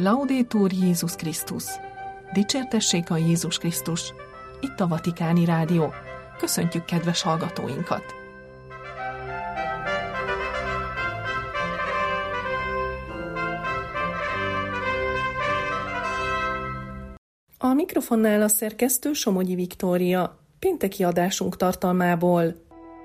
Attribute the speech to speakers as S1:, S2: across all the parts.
S1: Laudetur Jézus Krisztus! Dicsértessék a Jézus Krisztus! Itt a Vatikáni Rádió. Köszöntjük kedves hallgatóinkat! A mikrofonnál a szerkesztő Somogyi Viktória. Pénteki adásunk tartalmából.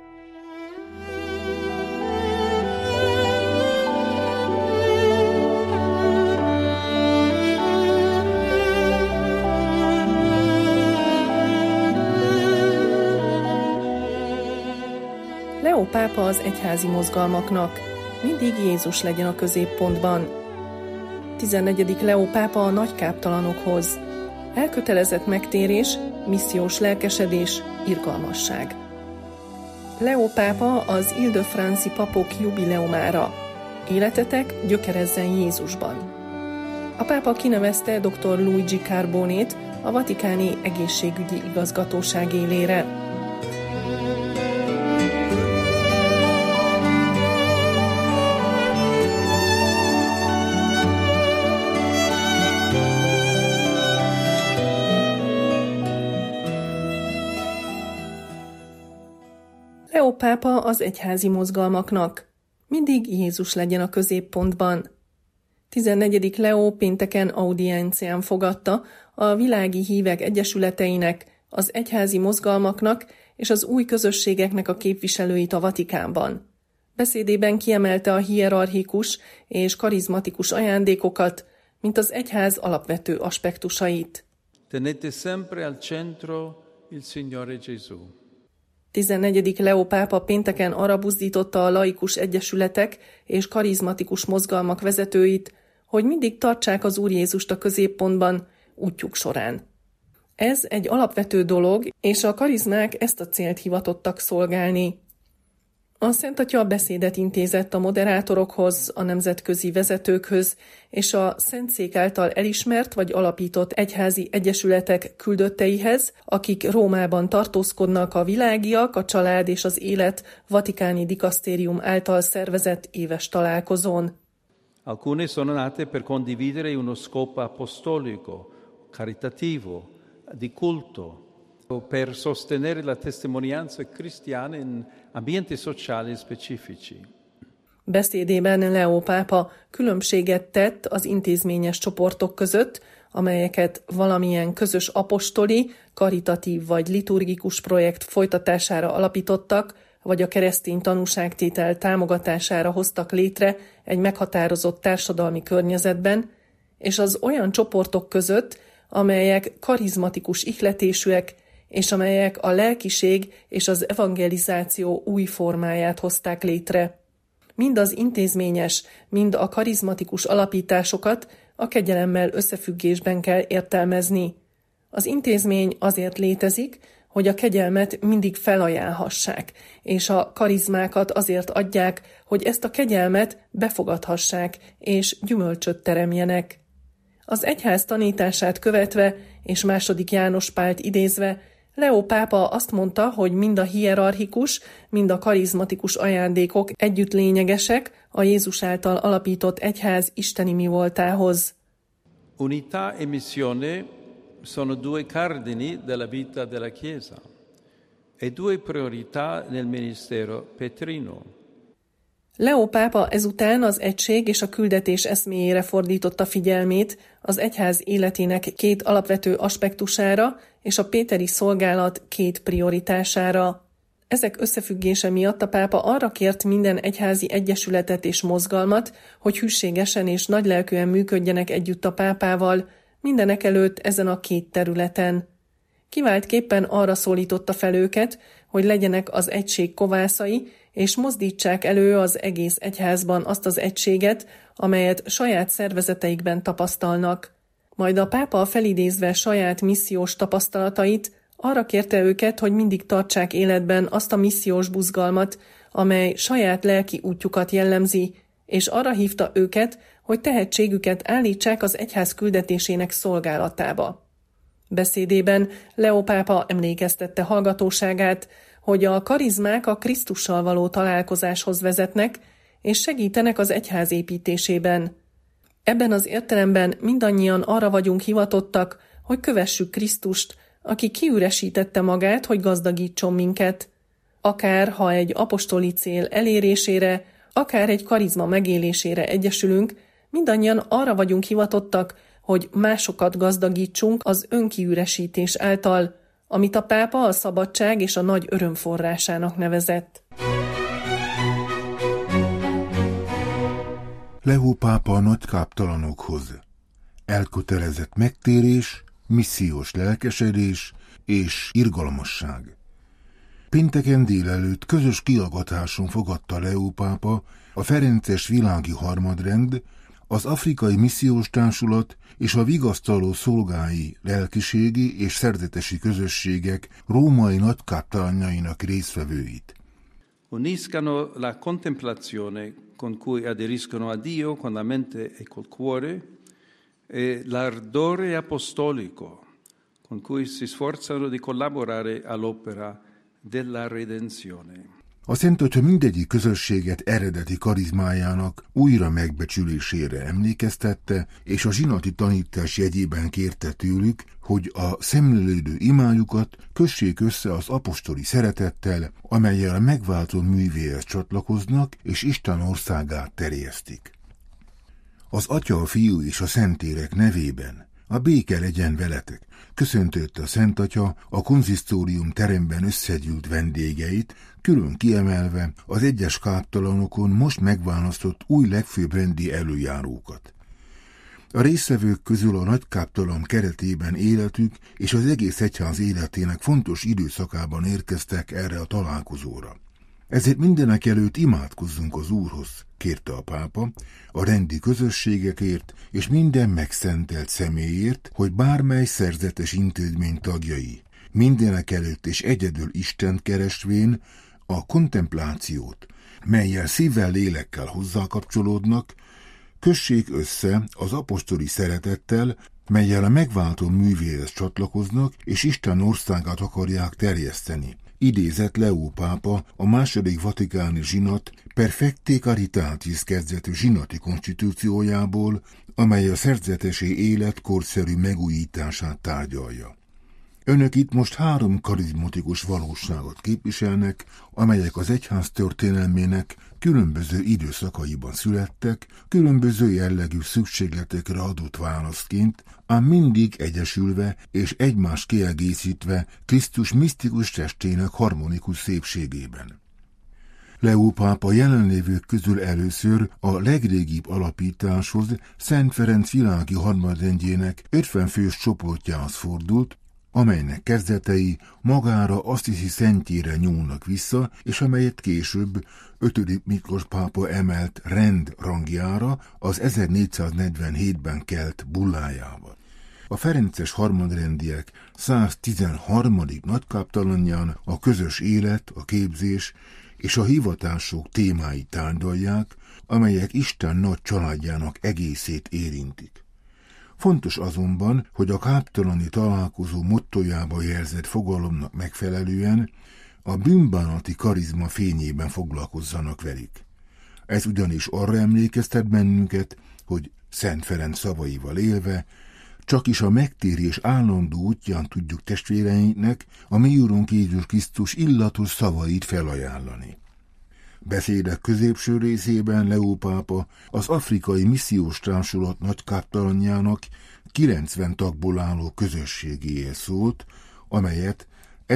S1: Leó pápa az egyházi mozgalmaknak. Mindig Jézus legyen a középpontban. 14. Leó pápa a nagykáptalanokhoz. Elkötelezett megtérés, missziós lelkesedés, irgalmasság. Leó pápa az Ile-de-France-i papok jubileumára. Életetek gyökerezzen Jézusban. A pápa kinevezte dr. Luigi Carbonét a vatikáni egészségügyi igazgatóság élére. Leó pápa az egyházi mozgalmaknak. Mindig Jézus legyen a középpontban. 14. Leó pénteken audiencián fogadta a világi hívek egyesületeinek, az egyházi mozgalmaknak és az új közösségeknek a képviselőit a Vatikánban. Beszédében kiemelte a hierarchikus és karizmatikus ajándékokat, mint az egyház alapvető aspektusait.
S2: Tenete sempre al centro il Signore Gesù.
S1: 14. Leó pápa pénteken arra buzdította a laikus egyesületek és karizmatikus mozgalmak vezetőit, hogy mindig tartsák az Úr Jézust a középpontban útjuk során. Ez egy alapvető dolog, és a karizmák ezt a célt hivatottak szolgálni. A Szent Atya beszédet intézett a moderátorokhoz, a nemzetközi vezetőkhöz és a Szentszék által elismert vagy alapított egyházi egyesületek küldötteihez, akik Rómában tartózkodnak a Világiak, a Család és az Élet Vatikáni Dikasztérium által szervezett éves találkozón.
S2: Alcune sono nate per condividere uno scopo apostolico, caritativo, di culto, per sostenere la testimonianza cristiana in ambienti sociali specifici.
S1: Beszédében Leó pápa különbséget tett az intézményes csoportok között, amelyeket valamilyen közös apostoli, karitatív vagy liturgikus projekt folytatására alapítottak, vagy a keresztény tanúságtétel támogatására hoztak létre egy meghatározott társadalmi környezetben, és az olyan csoportok között, amelyek karizmatikus ihletésűek, és amelyek a lelkiség és az evangelizáció új formáját hozták létre. Mind az intézményes, mind a karizmatikus alapításokat a kegyelemmel összefüggésben kell értelmezni. Az intézmény azért létezik, hogy a kegyelmet mindig felajánlhassák, és a karizmákat azért adják, hogy ezt a kegyelmet befogadhassák, és gyümölcsöt teremjenek. Az egyház tanítását követve, és II. János Pált idézve, Leó pápa azt mondta, hogy mind a hierarchikus, mind a karizmatikus ajándékok együtt lényegesek a Jézus által alapított egyház isteni mivoltához.
S2: Unità e missione sono due cardini della vita della Chiesa e due priorità nel ministero petrino.
S1: Leó pápa ezután az egység és a küldetés eszméjére fordította figyelmét, az egyház életének két alapvető aspektusára és a péteri szolgálat két prioritására. Ezek összefüggése miatt a pápa arra kért minden egyházi egyesületet és mozgalmat, hogy hűségesen és nagylelkűen működjenek együtt a pápával, mindenekelőtt ezen a két területen. Kiváltképpen arra szólította fel őket, hogy legyenek az egység kovászai, és mozdítsák elő az egész egyházban azt az egységet, amelyet saját szervezeteikben tapasztalnak. Majd a pápa felidézve saját missziós tapasztalatait arra kérte őket, hogy mindig tartsák életben azt a missziós buzgalmat, amely saját lelki útjukat jellemzi, és arra hívta őket, hogy tehetségüket állítsák az egyház küldetésének szolgálatába. Beszédében Leó pápa emlékeztette hallgatóságát, hogy a karizmák a Krisztussal való találkozáshoz vezetnek, és segítenek az egyház építésében. Ebben az értelemben mindannyian arra vagyunk hivatottak, hogy kövessük Krisztust, aki kiüresítette magát, hogy gazdagítson minket. Akár ha egy apostoli cél elérésére, akár egy karizma megélésére egyesülünk, mindannyian arra vagyunk hivatottak, hogy másokat gazdagítsunk az önkiüresítés által, amit a pápa a szabadság és a nagy öröm forrásának nevezett.
S3: Leó pápa a nagykáptalanokhoz. Elkötelezett megtérés, missziós lelkesedés és irgalmasság. Pénteken délelőtt közös kihallgatáson fogadta Leó pápa a Ferences világi harmadrend, az Afrikai Missziós Társulat és a vigasztaló szolgái lelkiségi és szerzetesi közösségek római nagykáptalanjainak résztvevőit.
S2: Uniscano la contemplazione con cui aderiscono a Dio con la mente e col cuore e l'ardore apostolico con cui si sforzano di collaborare all'opera della redenzione.
S3: A Szent Atya mindegyik közösséget eredeti karizmájának újra megbecsülésére emlékeztette, és a zsinati tanítás jegyében kérte tőlük, hogy a szemlélődő imájukat kössék össze az apostoli szeretettel, amellyel a megváltó művéhez csatlakoznak, és Isten országát terjesztik. Az Atya, a Fiú és a Szentlélek nevében a béke legyen veletek, köszöntötte a Szent Atya a konzisztórium teremben összegyűlt vendégeit, külön kiemelve az egyes káptalanokon most megválasztott új legfőbbrendi előjárókat. A résztvevők közül a nagykáptalan keretében életük és az egész egyház életének fontos időszakában érkeztek erre a találkozóra. Ezért mindenekelőtt imádkozzunk az Úrhoz, kérte a pápa, a rendi közösségekért és minden megszentelt személyért, hogy bármely szerzetes intézmény tagjai, mindenekelőtt és egyedül Istent keresvén a kontemplációt, mellyel szívvel, lélekkel hozzákapcsolódnak, kössék össze az apostoli szeretettel, mellyel a megváltó művéhez csatlakoznak és Isten országát akarják terjeszteni. Idézett Leó pápa a második vatikáni zsinat Perfecte Caritatis kezdetű zsinati konstitúciójából, amely a szerzetesi élet korszerű megújítását tárgyalja. Önök itt most 3 karizmatikus valóságot képviselnek, amelyek az egyház történelmének különböző időszakaiban születtek, különböző jellegű szükségletekre adott válaszként, ám mindig egyesülve és egymást kiegészítve Krisztus misztikus testének harmonikus szépségében. Leó pápa jelenlévők közül először a legrégibb alapításhoz, Szent Ferenc világi harmadrendjének 50 fős csoportjához fordult, amelynek kezdetei magára Assisi szentjére nyúlnak vissza, és amelyet később 5. Miklós pápa emelt rend rangjára az 1447-ben kelt bullájával. A ferences harmadrendiek 113. nagykáptalanján a közös élet, a képzés és a hivatások témáit tárgyalják, amelyek Isten nagy családjának egészét érintik. Fontos azonban, hogy a káptalani találkozó mottojába jelzett fogalomnak megfelelően a bűnbánati karizma fényében foglalkozzanak velük. Ez ugyanis arra emlékeztet bennünket, hogy Szent Ferenc szavaival élve, csak is a megtérés állandó útján tudjuk testvéreinknek a mi Úrunk Jézus Krisztus illatos szavait felajánlani. Beszédek középső részében Leó pápa az Afrikai Missziós Társulat nagykáptalanjának 90 tagból álló közösségéhez szólt, amelyet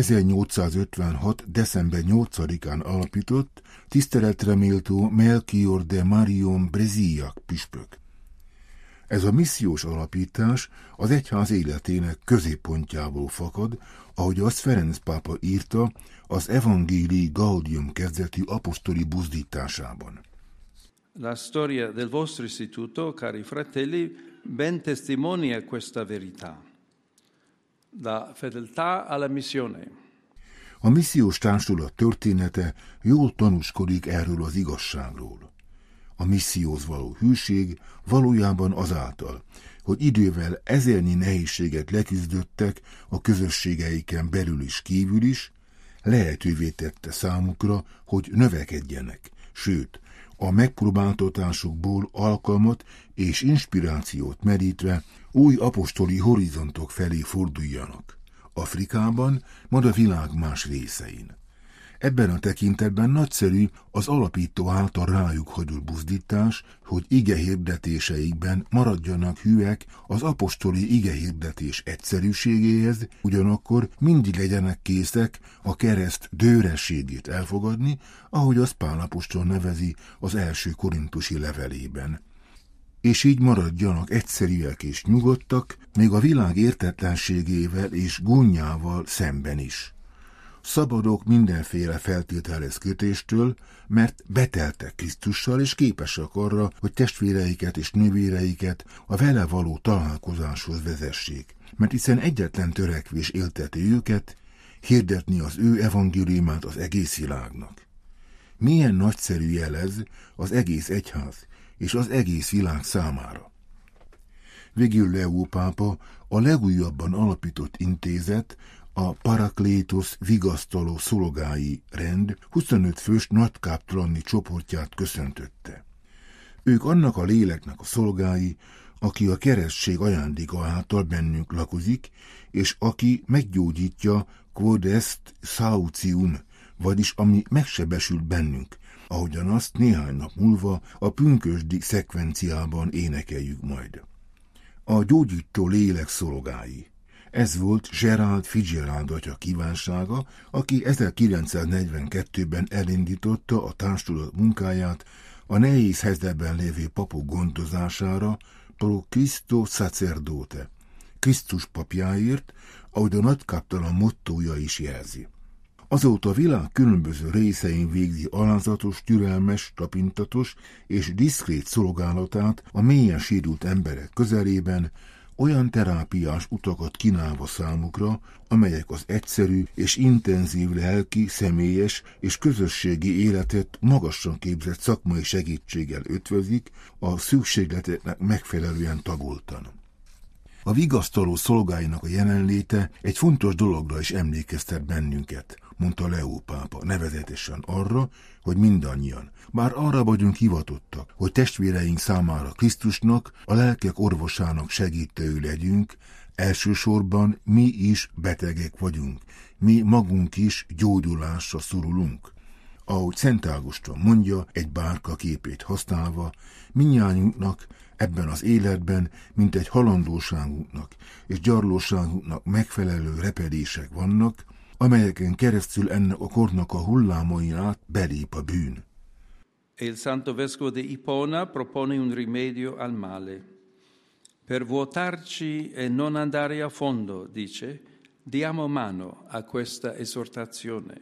S3: 1856. december 8-án alapított tiszteletre méltó Melchior de Marion Brezillac püspök. Ez a missziós alapítás az egyház életének középpontjából fakad, ahogy azt Ferenc pápa írta az Evangelii Gaudium kezdetű apostoli buzdításában.
S2: La storia del vostro istituto, cari fratelli, ben testimonia questa verità. La fedeltà alla missione.
S3: A missziós társulat története jól tanúskodik erről az igazságról. A misszióhoz való hűség valójában azáltal, hogy idővel ezernyi nehézséget leküzdöttek a közösségeiken belül is kívül is, lehetővé tette számukra, hogy növekedjenek, sőt, a megpróbáltatásokból alkalmat és inspirációt merítve új apostoli horizontok felé forduljanak, Afrikában, majd a világ más részein. Ebben a tekintetben nagyszerű az alapító által rájuk hagyott buzdítás, hogy igehirdetéseikben maradjanak hűek az apostoli igehirdetés egyszerűségéhez, ugyanakkor mindig legyenek készek a kereszt dőrességét elfogadni, ahogy az Pál apostol nevezi az első korintusi levelében. És így maradjanak egyszerűek és nyugodtak, még a világ értetlenségével és gúnyával szemben is. Szabadok mindenféle feltételez kötéstől, mert beteltek Krisztussal, és képesek arra, hogy testvéreiket és nővéreiket a vele való találkozáshoz vezessék. Mert hiszen egyetlen törekvés élteti őket, hirdetni az ő evangéliumát az egész világnak. Milyen nagyszerű jelez az egész egyház és az egész világ számára. Végül Leó pápa a legújabban alapított intézet, a Paraklétos vigasztaló szolgái rend 25 fős nagykáptalani csoportját köszöntötte. Ők annak a léleknek a szolgái, aki a keresztség ajándéka által bennünk lakozik, és aki meggyógyítja quod est sautium, vagyis ami megsebesült bennünk, ahogyan azt néhány nap múlva a pünkösdi szekvenciában énekeljük majd. A gyógyító lélek szolgái. Ez volt Gerald Fitzgerald atya kívánsága, aki 1942-ben elindította a társulat munkáját a nehéz helyzetben lévő papok gondozására, pro Christo sacerdote, Krisztus papjáért, ahogy a nagykáptalan mottója is jelzi. Azóta a világ különböző részein végzi alázatos, türelmes, tapintatos és diszkrét szolgálatát a mélyen sérült emberek közelében, olyan terápiás utakat kínálva számukra, amelyek az egyszerű és intenzív lelki, személyes és közösségi életet magasan képzett szakmai segítséggel ötvözik, a szükségleteknek megfelelően tagoltan. A vigasztaló szolgáinak a jelenléte egy fontos dologra is emlékeztet bennünket, mondta Leó pápa, nevezetesen arra, hogy mindannyian, bár arra vagyunk hivatottak, hogy testvéreink számára Krisztusnak, a lelkek orvosának segítői legyünk, elsősorban mi is betegek vagyunk, mi magunk is gyógyulásra szorulunk. Ahogy Szent Ágoston mondja, egy bárka képét használva, mindnyájunknak ebben az életben, mint egy halandóságunknak és gyarlóságunknak megfelelő repedések vannak, amelyeken keresztül ennek a kornak a hullámain át belép a bűn.
S2: Il Santo Vescovo di Ipona propone un rimedio al male. Per vuotarci e non andare a fondo, dice, diamo mano a questa esortazione,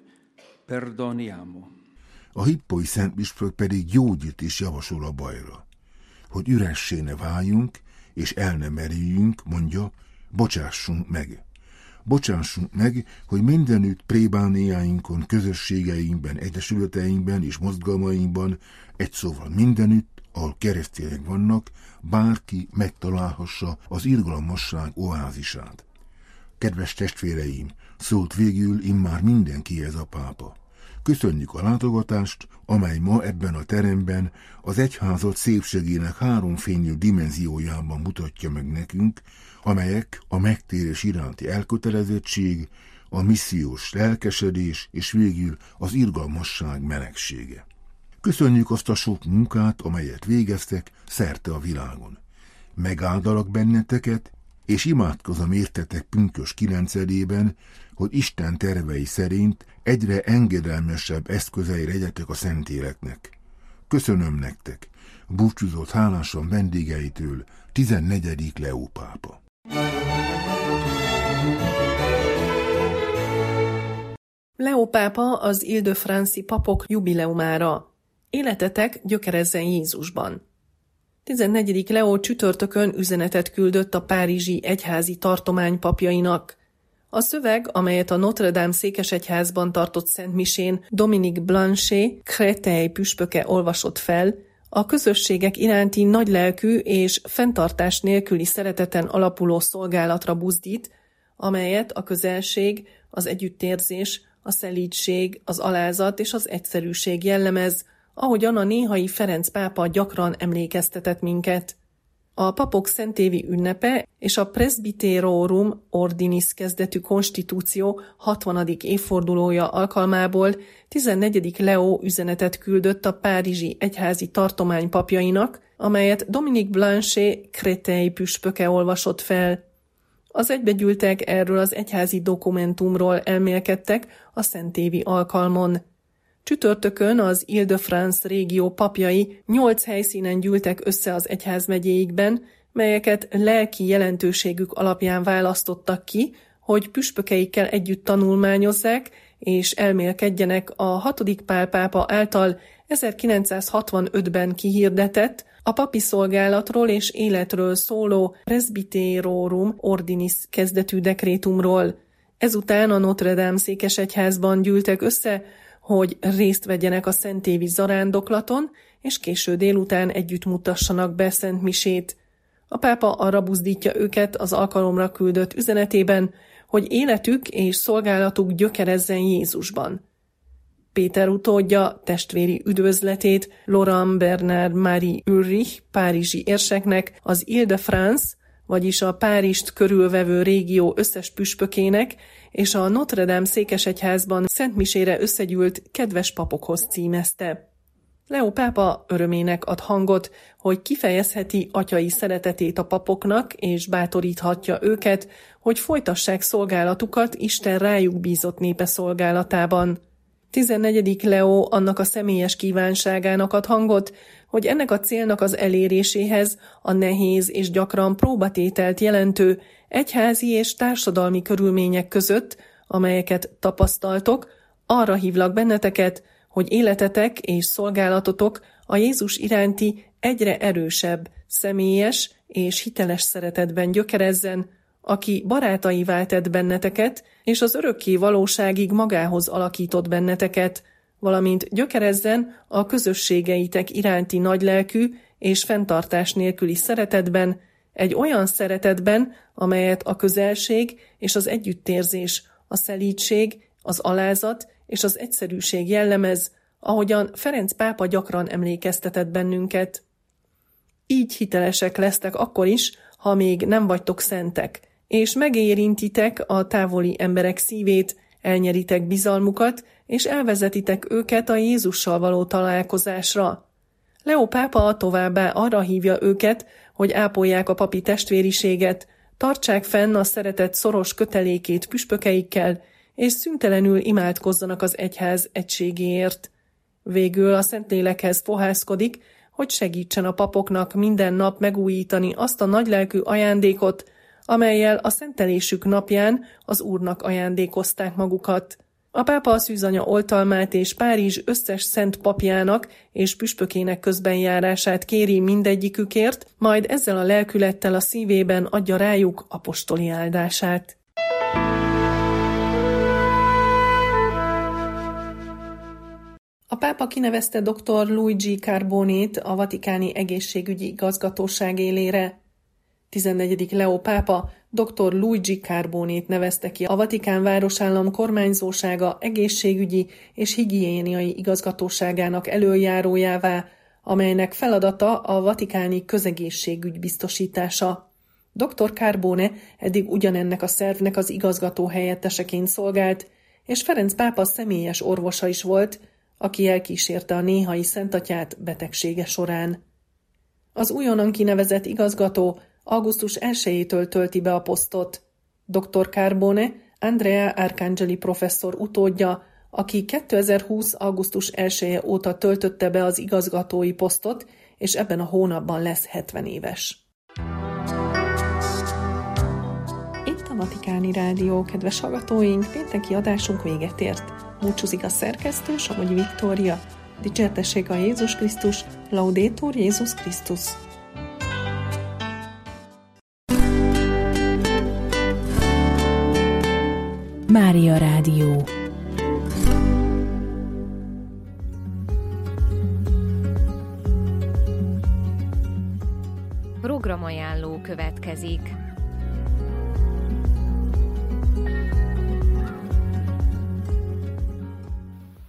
S2: perdoniamo.
S3: A hippói szentpüspök pedig gyógyít is javasol a bajra. Hogy üressé ne váljunk, és el ne merüljünk, mondja, bocsássunk meg. Bocsássunk meg, hogy mindenütt plébániáinkon, közösségeinkben, egyesületeinkben és mozgalmainkban, egy szóval mindenütt, ahol keresztények vannak, bárki megtalálhassa az irgalmasság oázisát. Kedves testvéreim, szólt végül immár mindenkihez a pápa. Köszönjük a látogatást, amely ma ebben a teremben az egyházat szépségének háromfényű dimenziójában mutatja meg nekünk, amelyek a megtérés iránti elkötelezettség, a missziós lelkesedés és végül az irgalmasság melegsége. Köszönjük azt a sok munkát, amelyet végeztek szerte a világon. Megáldalak benneteket, és imádkozom értetek pünkös 9-ében, hogy Isten tervei szerint egyre engedelmesebb eszközei legyetek a szentéleknek. Köszönöm nektek, búcsúzott hálásan vendégeitől 14. Leó pápa.
S1: Leó pápa az Ile-de-France-i papok jubileumára. Életetek gyökerezzen Jézusban. 14. Leó csütörtökön üzenetet küldött a párizsi egyházi tartomány papjainak. A szöveg, amelyet a Notre Dame székesegyházban tartott szentmisén Dominique Blanchet, Créteil püspöke olvasott fel, a közösségek iránti nagylelkű és fenntartás nélküli szereteten alapuló szolgálatra buzdít, amelyet a közelség, az együttérzés, a szelídség, az alázat és az egyszerűség jellemez, ahogyan a néhai Ferenc pápa gyakran emlékeztetett minket. A papok szentévi ünnepe és a Presbyterorum Ordinis kezdetű konstitúció 60. évfordulója alkalmából 14. Leó üzenetet küldött a párizsi egyházi tartomány papjainak, amelyet Dominique Blanchet Créteil püspöke olvasott fel. Az egybegyűltek erről az egyházi dokumentumról elmélkedtek a szentévi alkalmon. Csütörtökön az Ile-de-France régió papjai 8 helyszínen gyűltek össze az egyházmegyéikben, melyeket lelki jelentőségük alapján választottak ki, hogy püspökeikkel együtt tanulmányozzák és elmélkedjenek a 6. Pál pápa által 1965-ben kihirdetett, a papi szolgálatról és életről szóló Presbyterorum Ordinis kezdetű dekrétumról. Ezután a Notre Dame székesegyházban gyűltek össze, hogy részt vegyenek a szentévi zarándoklaton, és késő délután együtt mutassanak be szentmisét. A pápa arra buzdítja őket az alkalomra küldött üzenetében, hogy életük és szolgálatuk gyökerezzen Jézusban. Péter utódja testvéri üdvözletét Laurent Bernard Marie Ulrich párizsi érseknek, az Ile-de-France, vagyis a Párizst körülvevő régió összes püspökének és a Notre Dame székesegyházban szentmisére összegyűlt kedves papokhoz címezte. Leó pápa örömének ad hangot, hogy kifejezheti atyai szeretetét a papoknak, és bátoríthatja őket, hogy folytassák szolgálatukat Isten rájuk bízott népe szolgálatában. 14. Leó annak a személyes kívánságának ad hangot, hogy ennek a célnak az eléréséhez a nehéz és gyakran próbatételt jelentő egyházi és társadalmi körülmények között, amelyeket tapasztaltok, arra hívlak benneteket, hogy életetek és szolgálatotok a Jézus iránti egyre erősebb, személyes és hiteles szeretetben gyökerezzen, aki barátaivá tett benneteket, és az örökké valóságig magához alakított benneteket, valamint gyökerezzen a közösségeitek iránti nagylelkű és fenntartás nélküli szeretetben, egy olyan szeretetben, amelyet a közelség és az együttérzés, a szelídség, az alázat és az egyszerűség jellemez, ahogyan Ferenc pápa gyakran emlékeztetett bennünket. Így hitelesek lesztek akkor is, ha még nem vagytok szentek, és megérintitek a távoli emberek szívét, elnyeritek bizalmukat, és elvezetitek őket a Jézussal való találkozásra. Leó pápa továbbá arra hívja őket, hogy ápolják a papi testvériséget, tartsák fenn a szeretet szoros kötelékét püspökeikkel, és szüntelenül imádkozzanak az egyház egységéért. Végül a Szentlélekhez fohászkodik, hogy segítsen a papoknak minden nap megújítani azt a nagylelkű ajándékot, amellyel a szentelésük napján az Úrnak ajándékozták magukat. A pápa a szűzanya oltalmát és Párizs összes szent papjának és püspökének közbenjárását kéri mindegyikükért, majd ezzel a lelkülettel a szívében adja rájuk apostoli áldását. A pápa kinevezte dr. Luigi Carbonét a Vatikáni Egészségügyi Igazgatóság élére. 14. Leó pápa dr. Luigi Carbonét nevezte ki a Vatikán városállam kormányzósága egészségügyi és higiéniai igazgatóságának elöljárójává, amelynek feladata a vatikáni közegészségügy biztosítása. Dr. Carbone eddig ugyanennek a szervnek az igazgató helyetteseként szolgált, és Ferenc pápa személyes orvosa is volt, aki elkísérte a néhai szentatyát betegsége során. Az újonnan kinevezett igazgató augusztus 1-től tölti be a posztot. Dr. Carbone Andrea Arcangeli professzor utódja, aki 2020. augusztus 1-e óta töltötte be az igazgatói posztot, és ebben a hónapban lesz 70 éves. Itt a Vatikáni Rádió, kedves hallgatóink, pénteki adásunk véget ért. Búcsúzik a szerkesztő, Somogyi Viktória. Dicsértessék a Jézus Krisztus, Laudetur Jézus Krisztus.
S4: Mária Rádió. Programajánló következik.